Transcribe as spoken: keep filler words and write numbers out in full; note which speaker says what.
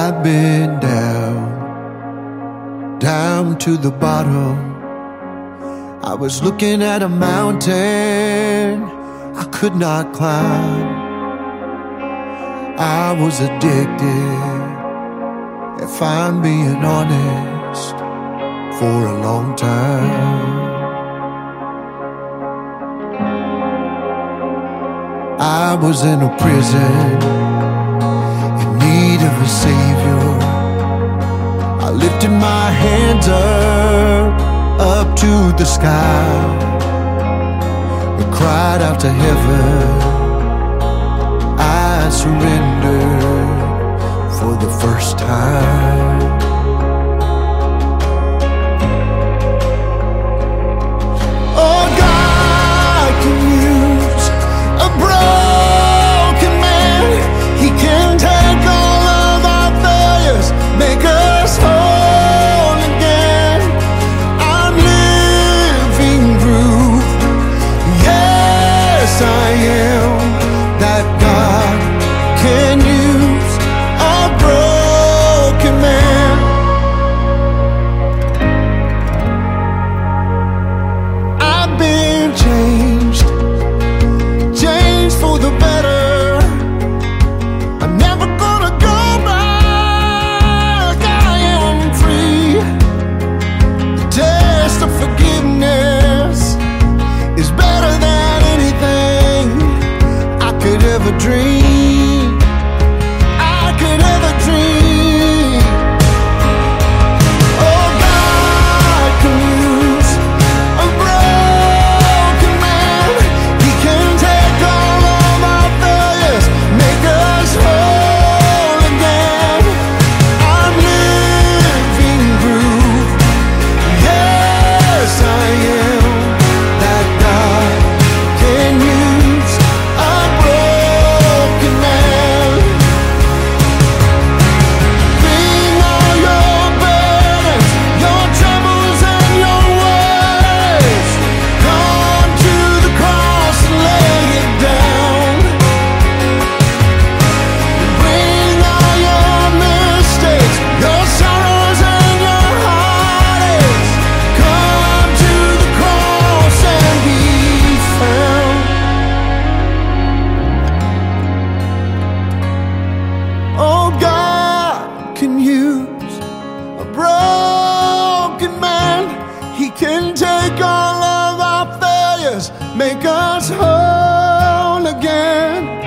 Speaker 1: I've been down, down to the bottom. I was looking at a mountain I could not climb. I was addicted, if I'm being honest, for a long time. I was in a prison, in need of a savior. I lifted my hands up, up to the sky, and cried out to heaven. I surrendered for the first time. Oh, God can use a broken man. He can take all of our failures, make us whole again. I'm living proof, yes I am, that God can use a broken man. I've been changed, changed for the better. I'm never gonna go back, I am free. The taste of forgiveness is better than anything I could ever dream, I could ever dream. Oh, God can use a broken man. He can take all of our failures, make us whole again. I'm living proof, yes I am, that God can use a broken man. Bring all your burdens, your troubles and your worries. Come to the cross and lay it down. Bring all your mistakes, your sorrows and your heartaches. Come to the cross and be found. Oh, God can use a broken man. He can take all of our failures, make us whole again.